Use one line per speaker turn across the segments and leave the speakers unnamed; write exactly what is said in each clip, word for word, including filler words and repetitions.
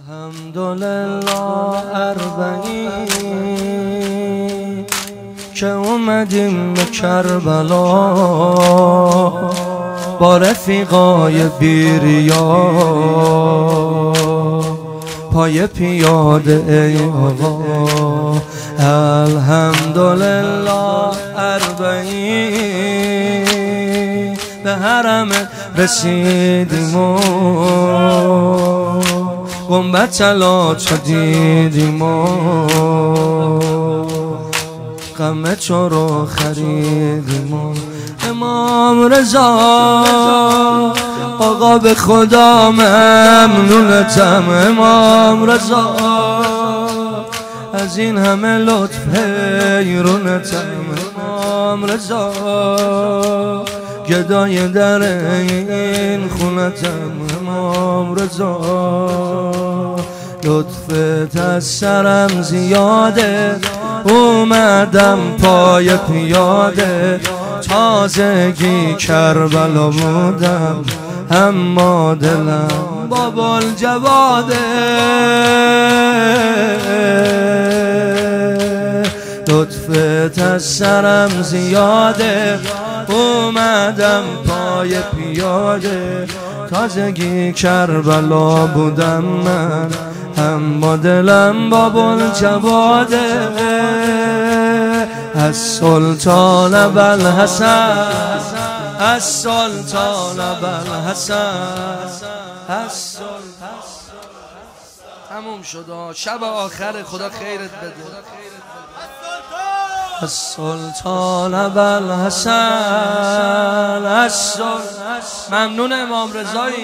الحمدلله اربعین که اومدیم به کربلا با رفیقای بیریا پای پیاده ای آقا. الحمدلله اربعین به حرم رسیدیم و گنبد طلات رو دیدیم و غم چو رو خریدیم و امام رضا آقا به خدا ممنونتم. امام رضا از این همه لطف حیرونتم. امام رضا گدای در این خونتم. امام رضا لطفت از سرم زیاده، اومدم پای پیاده. تازگی کربلا بودم اما دلم بابا الجواده. لطفت از سرم زیاده، اومدم پای پیاده. تازگی کربلا بودم من اما دلم بابا الجواده. از سلطان ابوالحسن، از سلطان ابوالحسن، از سلطان. تموم شد، شب آخر، خدا خیرت بده. از سلطان ابوالحسن، از سلطان. ممنون امام رضایی.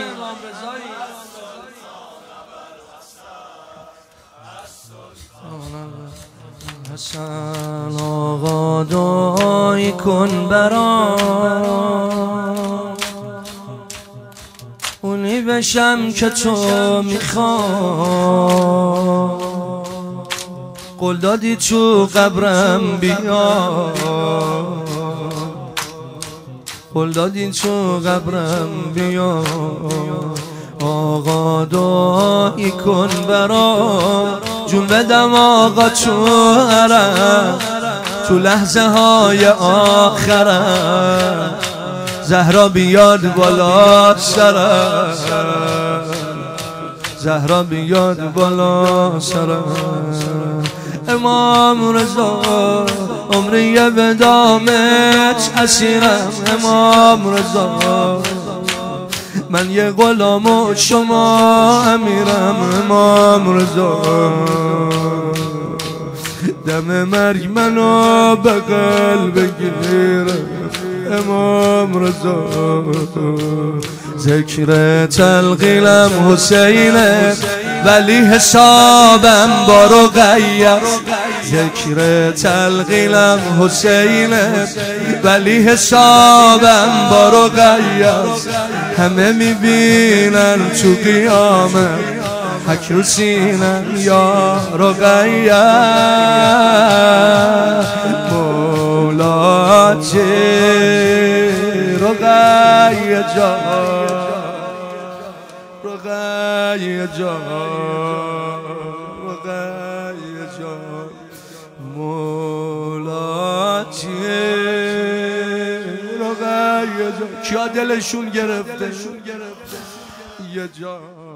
حسن آقا دعایی کن برام، اونی بشم که تو میخوای. قول دادی تو قبرم بیا، قول دادی تو قبرم بیا. آقا دعایی کن برام، جون بدم آقا تو عرم، تو لحظه های آخرم. زهرا بیاد بالا سرم، زهرا بیاد بالا سرم. امام رضا عمری به دامت اسیرم. امام رضا من یه غلام و شما امیرم. امام رضا دم مرگ منو بغل بگیرم. امام رضا ذکر تلقیلم حسینه ولی حسابم با رقیه. ذکر تلقیلم حسینه ولی حسابم با رقیه. همه میبینن تو قیامه حک رو سینم یا رقیه. مولاتی رقیه جان، رقیه جان، رقیه جان. مولاتی رقیه جان. کیا دلشون گرفته یه جان.